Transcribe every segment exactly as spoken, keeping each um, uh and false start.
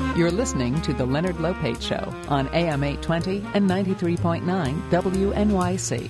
You're listening to The Leonard Lopate Show on A M eight twenty and ninety-three point nine W N Y C.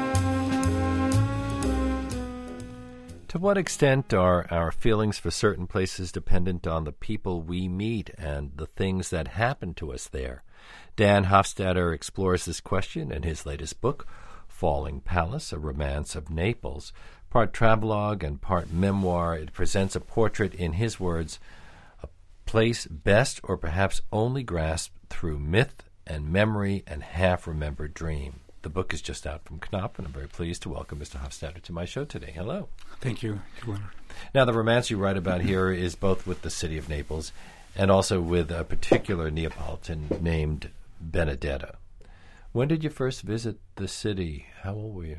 To what extent are our feelings for certain places dependent on the people we meet and the things that happen to us there? Dan Hofstadter explores this question in his latest book, Falling Palace, A Romance of Naples. Part travelogue and part memoir, it presents a portrait, in his words, a place best or perhaps only grasped through myth and memory and half-remembered dream. The book is just out from Knopf, and I'm very pleased to welcome Mister Hofstadter to my show today. Hello. Thank you, Leonard. Now, the romance you write about here is both with the city of Naples and also with a particular Neapolitan named Benedetta. When did you first visit the city? How old were you?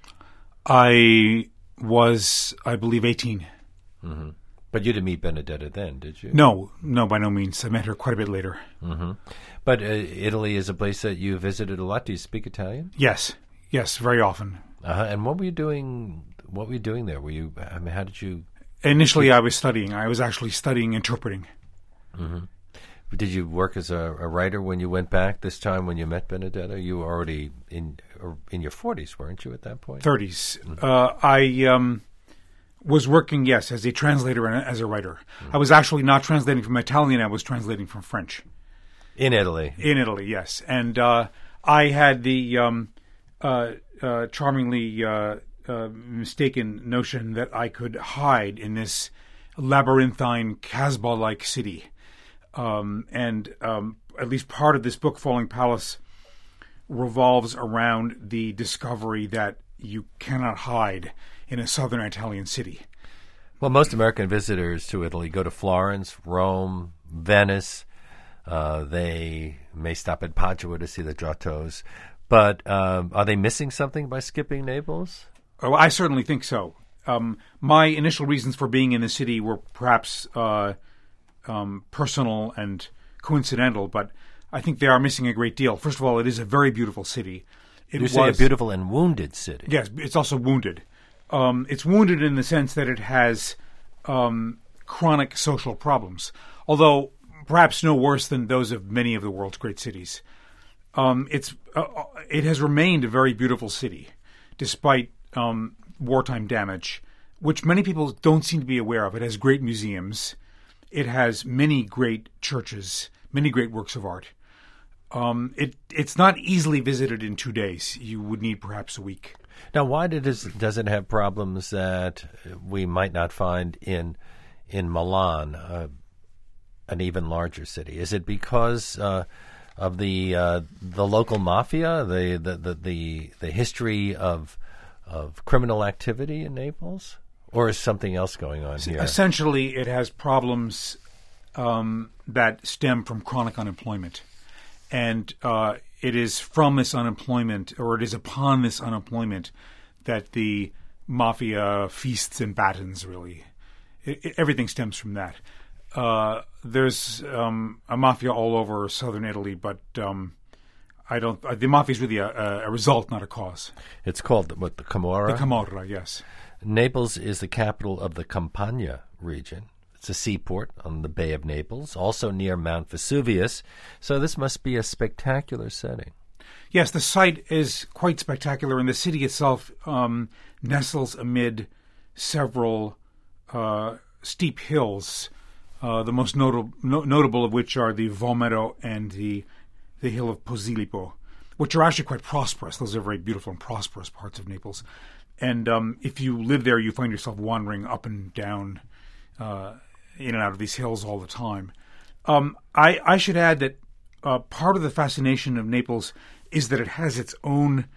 I was, I believe, eighteen. Mm-hmm. But you didn't meet Benedetta then, did you? No, no, by no means. I met her quite a bit later. Mm-hmm. But uh, Italy is a place that you visited a lot. Do you speak Italian? Yes, yes, very often. Uh-huh. And what were you doing? What were you doing there? Were you? I mean, how did you? Initially, I was studying. I was actually studying interpreting. Mm-hmm. Did you work as a, a writer when you went back this time when you met Benedetta? You were already in in your forties, weren't you, at that point? Thirties. Mm-hmm. Uh, I um, was working, yes, as a translator and as a writer. Mm-hmm. I was actually not translating from Italian. I was translating from French. In Italy. In Italy, yes. And uh, I had the um, uh, uh, charmingly uh, uh, mistaken notion that I could hide in this labyrinthine, Casbah-like city. Um, and um, at least part of this book, Falling Palace, revolves around the discovery that you cannot hide in a southern Italian city. Well, most American visitors to Italy go to Florence, Rome, Venice. Uh, they may stop at Padua to see the Giottos. But um, are they missing something by skipping Naples? Oh, I certainly think so. Um, my initial reasons for being in the city were perhaps uh, um, personal and coincidental, but I think they are missing a great deal. First of all, it is a very beautiful city. It you was, say a beautiful and wounded city. Yes, it's also wounded. Um, it's wounded in the sense that it has um, chronic social problems, although perhaps no worse than those of many of the world's great cities. Um, it's uh, it has remained a very beautiful city, despite um, wartime damage, which many people don't seem to be aware of. It has great museums. It has many great churches, many great works of art. Um, it it's not easily visited in two days. You would need perhaps a week. Now, why did it, does it have problems that we might not find in in Milan, uh, an even larger city? Is it because uh, of the uh, the local mafia, the the, the the the history of of criminal activity in Naples, or is something else going on here? Essentially, it has problems um, that stem from chronic unemployment, and uh, it is from this unemployment, or it is upon this unemployment, that the mafia feasts and battens. Really, it, it, everything stems from that. Uh, there's um, a mafia all over southern Italy, but um, I don't. Uh, the mafia is really a, a result, not a cause. It's called what, the Camorra? The Camorra, yes. Naples is the capital of the Campania region. It's a seaport on the Bay of Naples, also near Mount Vesuvius. So this must be a spectacular setting. Yes, the site is quite spectacular, and the city itself um, nestles amid several uh, steep hills. Uh, the most notable, no, notable of which are the Vomero and the the hill of Posillipo, which are actually quite prosperous. Those are very beautiful and prosperous parts of Naples. And um, if you live there, you find yourself wandering up and down, uh, in and out of these hills all the time. Um, I, I should add that uh, part of the fascination of Naples is that it has its own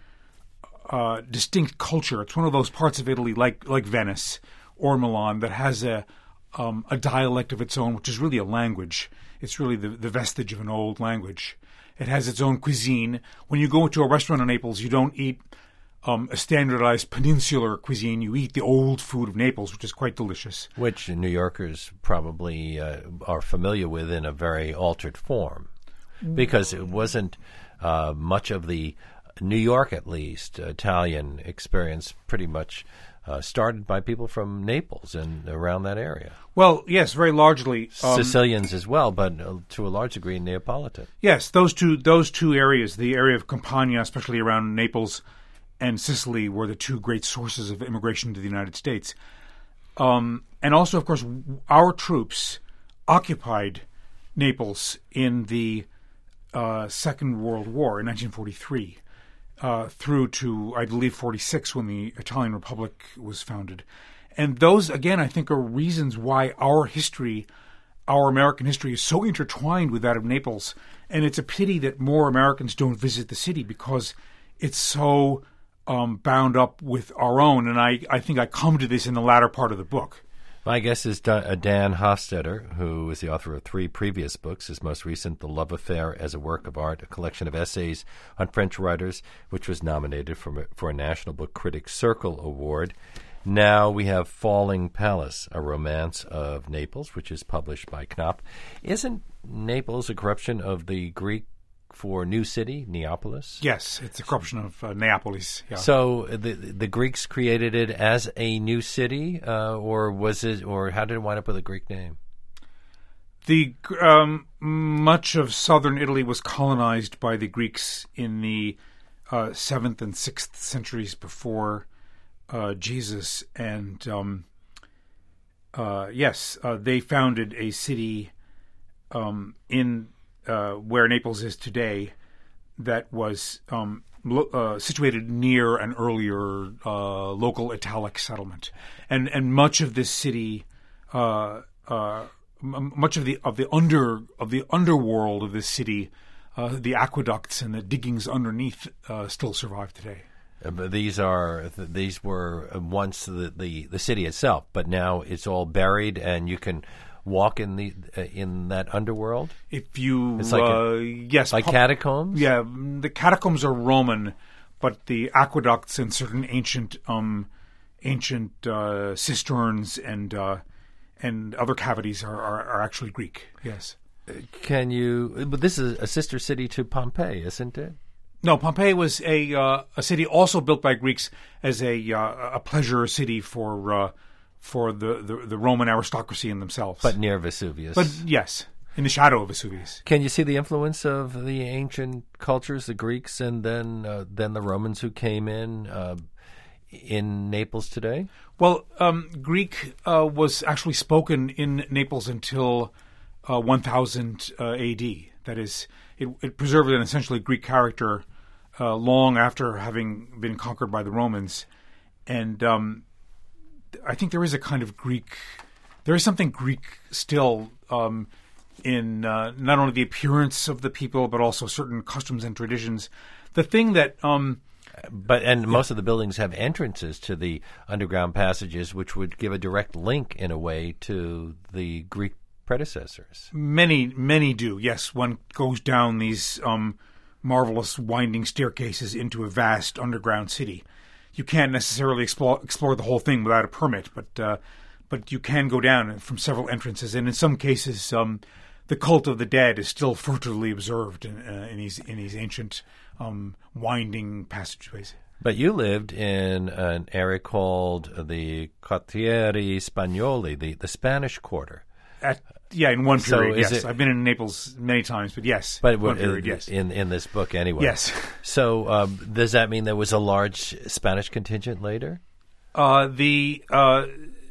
uh, distinct culture. It's one of those parts of Italy, like like Venice or Milan, that has a Um, a dialect of its own, which is really a language. It's really the, the vestige of an old language. It has its own cuisine. When you go into a restaurant in Naples, you don't eat um, a standardized peninsular cuisine. You eat the old food of Naples, which is quite delicious. Which New Yorkers probably uh, are familiar with in a very altered form, because it wasn't uh, much of the New York, at least, Italian experience pretty much uh, started by people from Naples and around that area. Well, yes, very largely. Um, Sicilians as well, but uh, to a large degree Neapolitan. Yes, those two those two areas, the area of Campania, especially around Naples, and Sicily, were the two great sources of immigration to the United States. Um, and also, of course, our troops occupied Naples in the uh, Second World War in nineteen forty-three, uh, through to, I believe, forty-six, when the Italian Republic was founded. And those, again, I think are reasons why our history, our American history, is so intertwined with that of Naples. And it's a pity that more Americans don't visit the city because it's so um, bound up with our own. And I, I think I come to this in the latter part of the book. My guest is Dan Hofstadter, who is the author of three previous books. His most recent, The Love Affair as a Work of Art, a collection of essays on French writers, which was nominated for, for a National Book Critics Circle Award. Now we have Falling Palace, a romance of Naples, which is published by Knopf. Isn't Naples a corruption of the Greek for new city, Neapolis? Yes, it's a corruption of uh, Neapolis. Yeah. So the the Greeks created it as a new city, uh, or was it, or how did it wind up with a Greek name? The um, much of southern Italy was colonized by the Greeks in the uh, seventh and sixth centuries before uh, Jesus, and um, uh, yes, uh, they founded a city um, in. Uh, where Naples is today, that was um, lo- uh, situated near an earlier uh, local Italic settlement, and and much of this city, uh, uh, m- much of the of the under of the underworld of this city, uh, the aqueducts and the diggings underneath uh, still survive today. Uh, but these are th- these were once the, the the city itself, but now it's all buried, and you can walk in the uh, in that underworld. If you, it's like uh, a, yes, like pu- catacombs. Yeah, the catacombs are Roman, but the aqueducts and certain ancient, um, ancient uh, cisterns and uh, and other cavities are, are, are actually Greek. Yes. Can you? But this is a sister city to Pompeii, isn't it? No, Pompeii was a uh, a city also built by Greeks as a uh, a pleasure city for. Uh, for the, the, the Roman aristocracy in themselves. But near Vesuvius. But yes, in the shadow of Vesuvius. Can you see the influence of the ancient cultures, the Greeks, and then uh, then the Romans who came in uh, in Naples today? Well, um, Greek uh, was actually spoken in Naples until uh, one thousand uh, A D. That is, it, it preserved an essentially Greek character uh, long after having been conquered by the Romans. And um I think there is a kind of Greek, there is something Greek still um, in uh, not only the appearance of the people, but also certain customs and traditions. The thing that... Um, but And most of the buildings have entrances to the underground passages, which would give a direct link, in a way, to the Greek predecessors. Many, many do, yes. One goes down these um, marvelous winding staircases into a vast underground city. You can't necessarily explore, explore the whole thing without a permit, but uh, but you can go down from several entrances, and in some cases, um, the cult of the dead is still furtively observed in, uh, in these in these ancient um, winding passageways. But you lived in an area called the Quartieri Spagnoli, the, the Spanish Quarter. At, yeah, in one period, so yes. It, I've been in Naples many times, but yes, but one uh, period, yes. In, in this book anyway. Yes. So um, does that mean there was a large Spanish contingent later? Uh, the uh,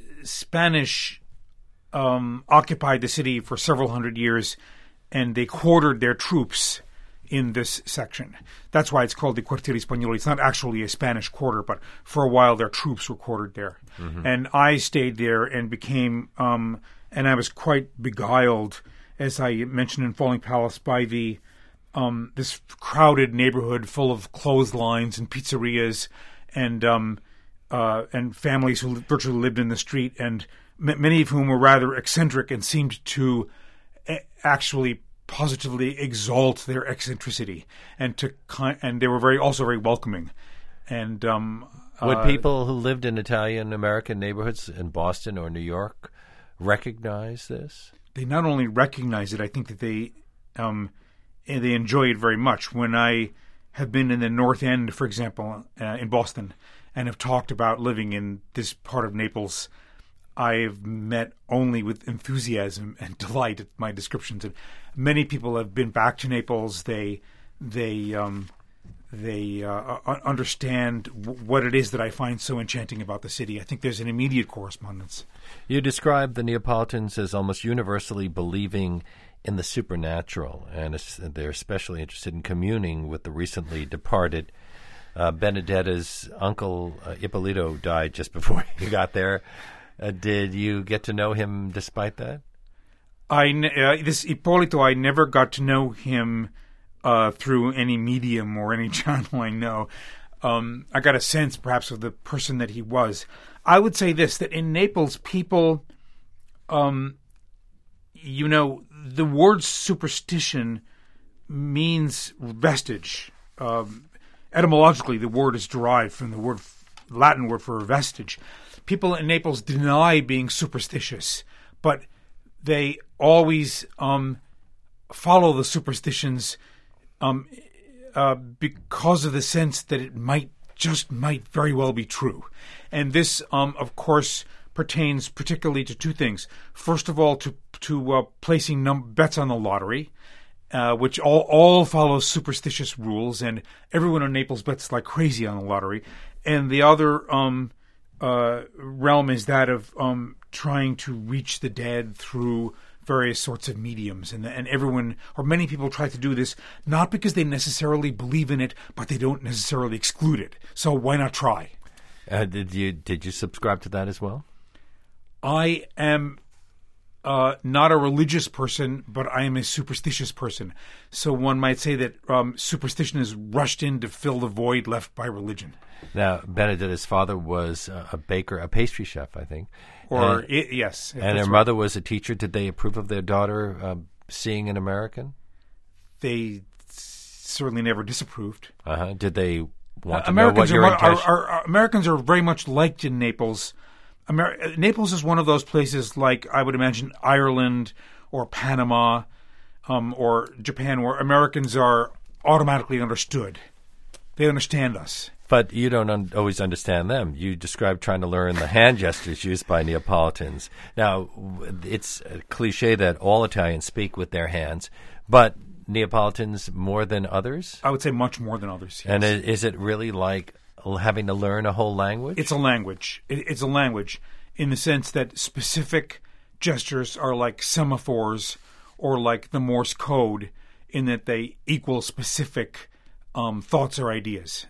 Spanish um, occupied the city for several hundred years, and they quartered their troops in this section. That's why it's called the Quartieri Spagnoli. It's not actually a Spanish quarter, but for a while their troops were quartered there. Mm-hmm. And I stayed there and became... Um, And I was quite beguiled, as I mentioned in Falling Palace, by the um, this crowded neighborhood full of clotheslines and pizzerias, and um, uh, and families who virtually lived in the street, and m- many of whom were rather eccentric and seemed to a- actually positively exalt their eccentricity, and to ki- and they were very also very welcoming, and um, would uh, people who lived in Italian American neighborhoods in Boston or New York recognize this? They not only recognize it, I think that they um, they enjoy it very much. When I have been in the North End, for example, uh, in Boston, and have talked about living in this part of Naples, I've met only with enthusiasm and delight at my descriptions. And many people have been back to Naples. They they um, they uh, understand w- what it is that I find so enchanting about the city. I think there's an immediate correspondence. You describe the Neapolitans as almost universally believing in the supernatural, and they're especially interested in communing with the recently departed. Uh, Benedetta's uncle, uh, Ippolito, died just before you got there. Uh, did you get to know him despite that? I uh, this Ippolito, I never got to know him uh, through any medium or any channel I know. Um, I got a sense, perhaps, of the person that he was. I would say this, that in Naples, people, um, you know, the word superstition means vestige. Um, etymologically, the word is derived from the word Latin word for vestige. People in Naples deny being superstitious, but they always um, follow the superstitions um, uh, because of the sense that it might just might very well be true. And this, um, of course, pertains particularly to two things. First of all, to to uh, placing num- bets on the lottery, uh, which all all follows superstitious rules, and everyone in Naples bets like crazy on the lottery. And the other um, uh, realm is that of um, trying to reach the dead through various sorts of mediums. And, and everyone, or many people, try to do this not because they necessarily believe in it, but they don't necessarily exclude it. So why not try? Uh, did you did you subscribe to that as well? I am uh, not a religious person, but I am a superstitious person. So one might say that um, superstition is rushed in to fill the void left by religion. Now, Benedetta's father was uh, a baker, a pastry chef, I think. Or, and, it, yes. And her right. mother was a teacher. Did they approve of their daughter uh, seeing an American? They certainly never disapproved. Uh-huh. Did they want uh, to Americans know what your are, intention? are, are, are, Americans are very much liked in Naples. Amer- Naples is one of those places like, I would imagine, Ireland or Panama um, or Japan, where Americans are automatically understood. They understand us. But you don't un- always understand them. You described trying to learn the hand gestures used by Neapolitans. Now, it's a cliche that all Italians speak with their hands, but Neapolitans more than others? I would say much more than others, yes. And is it really like having to learn a whole language? It's a language. It's a language in the sense that specific gestures are like semaphores or like the Morse code in that they equal specific um, thoughts or ideas.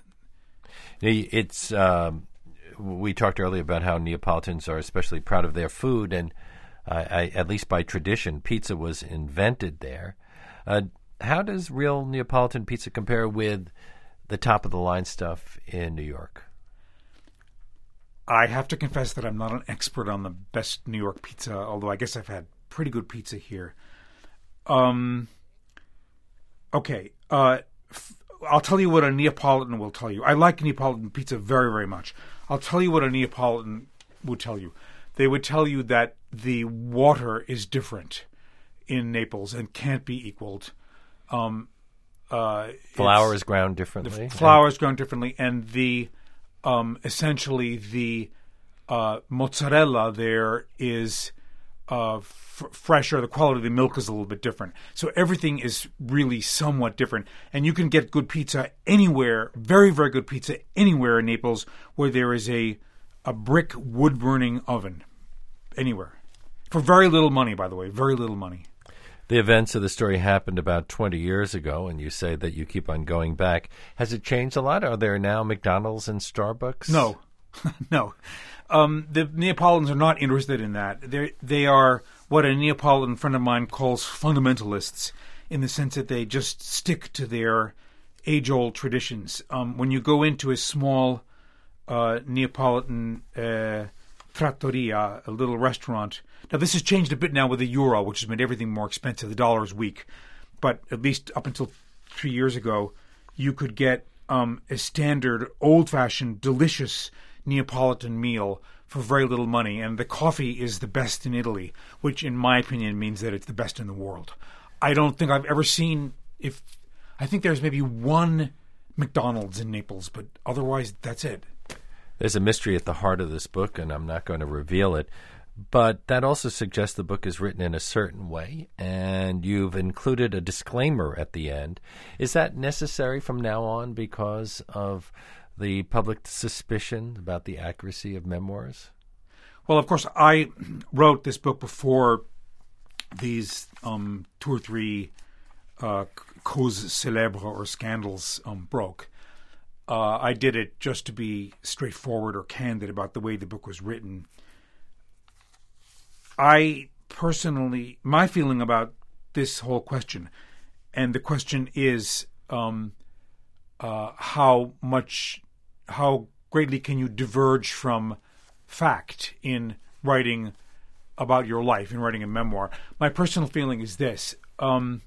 It's um, we talked earlier about how Neapolitans are especially proud of their food, and uh, I, at least by tradition, pizza was invented there. Uh, how does real Neapolitan pizza compare with the top-of-the-line stuff in New York? I have to confess that I'm not an expert on the best New York pizza, although I guess I've had pretty good pizza here. Um. Okay. Uh. F- I'll tell you what a Neapolitan will tell you. I like Neapolitan pizza very, very much. I'll tell you what a Neapolitan would tell you. They would tell you that the water is different in Naples and can't be equaled. Um, uh, flour is ground differently. The flour is ground differently, and the um, essentially the uh, mozzarella there is uh, f- fresher. The quality of the milk is a little bit different. So everything is really somewhat different. And you can get good pizza anywhere, very, very good pizza anywhere in Naples where there is a a brick wood-burning oven. Anywhere. For very little money, by the way. Very little money. The events of the story happened about twenty years ago, and you say that you keep on going back. Has it changed a lot? Are there now McDonald's and Starbucks? No. no. Um, the Neapolitans are not interested in that. They they are what a Neapolitan friend of mine calls fundamentalists, in the sense that they just stick to their age-old traditions. Um, when you go into a small uh, Neapolitan uh, trattoria, a little restaurant. Now, this has changed a bit now with the euro, which has made everything more expensive. The dollar is weak. But at least up until three years ago, you could get um, a standard, old-fashioned, delicious Neapolitan meal for very little money, and the coffee is the best in Italy, which in my opinion means that it's the best in the world. I don't think I've ever seen, if I think there's maybe one McDonald's in Naples, but otherwise that's it. There's a mystery at the heart of this book, and I'm not going to reveal it. But that also suggests the book is written in a certain way, and you've included a disclaimer at the end. Is that necessary from now on because of the public suspicion about the accuracy of memoirs? Well, of course, I wrote this book before these um, two or three uh, causes célèbres or scandals um, broke. Uh, I did it just to be straightforward or candid about the way the book was written. I personally, my feeling about this whole question, and the question is um, uh, how much, how greatly can you diverge from fact in writing about your life, in writing a memoir. My personal feeling is this. Um,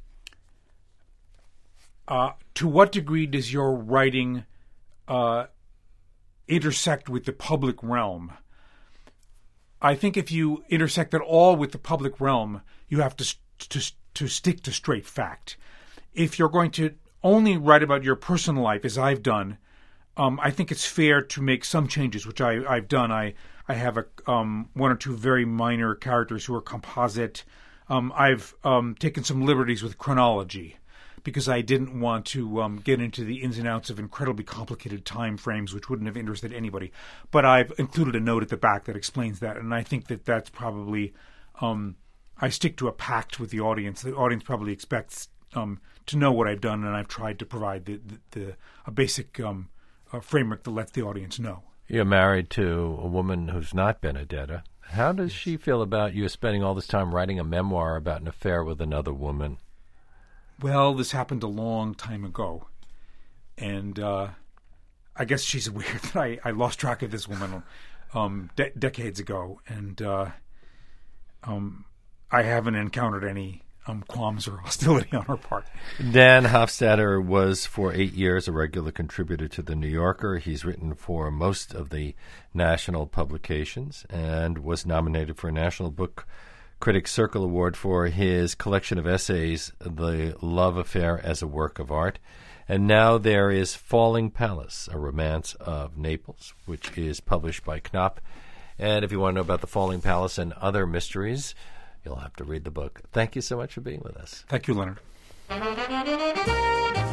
uh, to what degree does your writing uh, intersect with the public realm? I think if you intersect at all with the public realm, you have to to to stick to straight fact. If you're going to only write about your personal life, as I've done, um, I think it's fair to make some changes, which I, I've done. I I have a um, one or two very minor characters who are composite. Um, I've um, taken some liberties with chronology, because I didn't want to um, get into the ins and outs of incredibly complicated time frames, which wouldn't have interested anybody. But I've included a note at the back that explains that, and I think that that's probably um, I stick to a pact with the audience. The audience probably expects um, to know what I've done, and I've tried to provide the, the, the a basic um, a framework that lets the audience know. You're married to a woman who's not Benedetta. How does she feel about you spending all this time writing a memoir about an affair with another woman? Well, this happened a long time ago, and uh, I guess she's aware that I, I lost track of this woman um, de- decades ago, and uh, um, I haven't encountered any um, qualms or hostility on her part. Dan Hofstadter was for eight years a regular contributor to The New Yorker. He's written for most of the national publications and was nominated for a National Book Critics Circle Award for his collection of essays, The Love Affair as a Work of Art. And now there is Falling Palace, a romance of Naples, which is published by Knopf. And if you want to know about the Falling Palace and other mysteries, you'll have to read the book. Thank you so much for being with us. Thank you, Leonard.